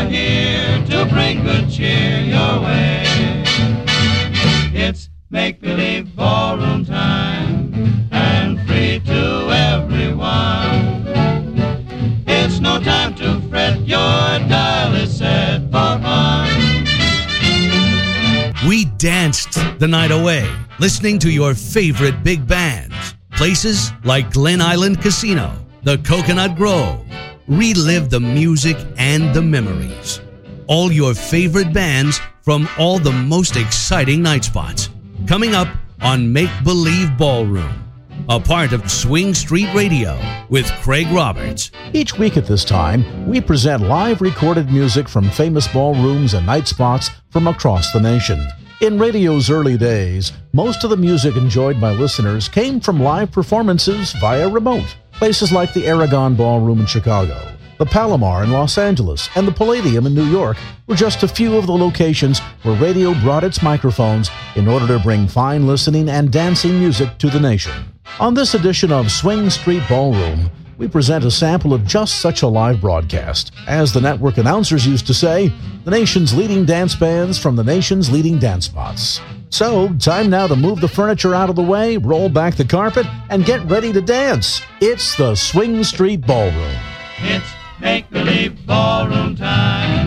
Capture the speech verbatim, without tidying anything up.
are here to bring good cheer your way. It's make-believe ballroom time, and free to everyone. It's no time to fret, your dial is set for fun. We danced the night away, listening to your favorite big bands. Places like Glen Island Casino, the Coconut Grove. Relive the music and the memories. All your favorite bands from all the most exciting night spots. Coming up on Make Believe Ballroom, a part of Swing Street Radio with Craig Roberts. Each week at this time, we present live recorded music from famous ballrooms and night spots from across the nation. In radio's early days, most of the music enjoyed by listeners came from live performances via remote. Places like the Aragon Ballroom in Chicago, the Palomar in Los Angeles, and the Palladium in New York were just a few of the locations where radio brought its microphones in order to bring fine listening and dancing music to the nation. On this edition of Swing Street Ballroom, we present a sample of just such a live broadcast. As the network announcers used to say, the nation's leading dance bands from the nation's leading dance spots. So, time now to move the furniture out of the way, roll back the carpet, and get ready to dance. It's the Swing Street Ballroom. It's make-believe ballroom time.